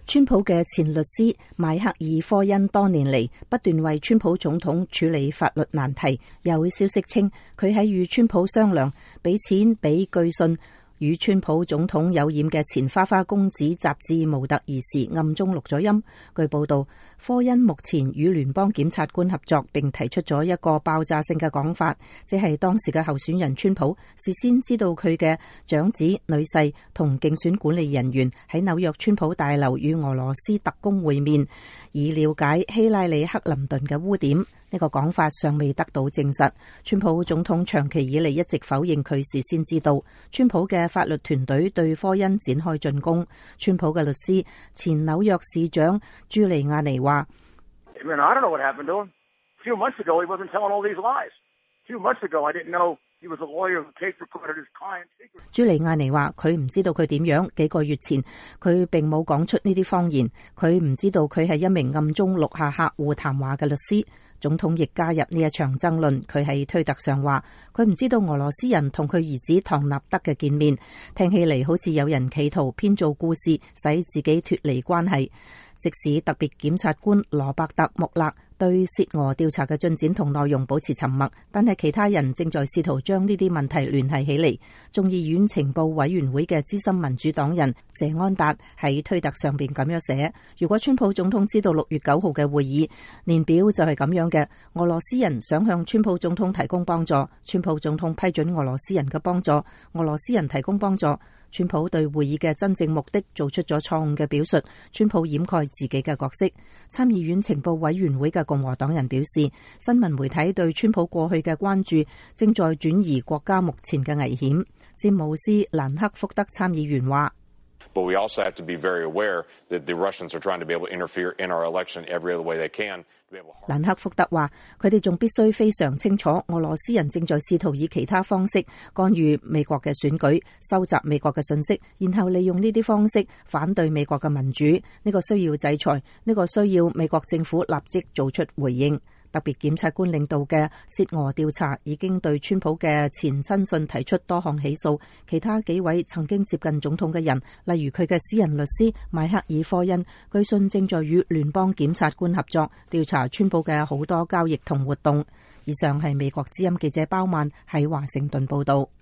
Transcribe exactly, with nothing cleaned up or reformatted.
川普嘅前律師邁克爾科恩多年嚟不斷為川普總統處理法律難題。有消息稱，佢喺與川普商量俾錢俾據信與川普總統有染嘅前花花公子雜誌模特兒時，暗中錄咗音。據報道，科恩目前與聯邦檢察官合作，並提出咗一個爆炸性嘅講法，即係當時嘅候選人川普事先知道佢嘅長子、女婿同競選管理人員喺紐約川普大樓與俄羅斯特工會面，以了解希拉里克林頓嘅污點。呢個講法尚未得到證實。川普總統長期以嚟一直否認佢事先知道。川普嘅法律團隊對科恩展開進攻。川普嘅律師前紐約市長朱利亞尼話：朱利亞尼話佢唔知道佢點樣，幾個月前佢並冇講出呢啲謊言，佢唔知道佢係一名暗中錄下客戶談話嘅律師。總統亦加入呢一場爭論，佢喺推特上話佢唔知道俄羅斯人同佢兒子唐納德嘅見面，聽起嚟好似有人企圖編造故事使自己脫離關係。即使特別檢察官羅伯特穆勒對涉俄調查嘅進展同內容保持沉默，但係其他人正在試圖將呢啲問題聯繫起嚟。眾議院情報委員會嘅資深民主黨人謝安達喺推特上邊咁樣寫：如果川普總統知道六月九號嘅會議年表就係咁樣嘅，俄羅斯人想向川普總統提供幫助，川普總統批准俄羅斯人嘅幫助，俄羅斯人提供幫助。川普對會議嘅真正目的做出咗錯誤嘅表述，川普掩蓋自己嘅角色。參議院情報委員會嘅共和黨人表示，新聞媒體對川普過去嘅關注正在轉移國家目前嘅危險。詹姆斯·蘭克福德參議員話 ：But we also have to be very aware that the Russians are trying to be able to interfere in our election every other way they can. 蘭克福德話：佢哋仲必須非常清楚，俄羅斯人正在試圖以其他方式干預美國嘅選舉，收集美國嘅信息，然後利用呢啲方式反對美國嘅民主。呢個需要制裁，呢個需要美國政府立即做出回應。特別檢察官領導嘅涉俄調查已經對川普嘅前親信提出多項起訴，其他幾位曾經接近總統嘅人，例如佢嘅私人律師邁克爾科恩，據信正在與聯邦檢察官合作調查川普嘅好多交易同活動。以上係美國之音記者包曼喺華盛頓報道。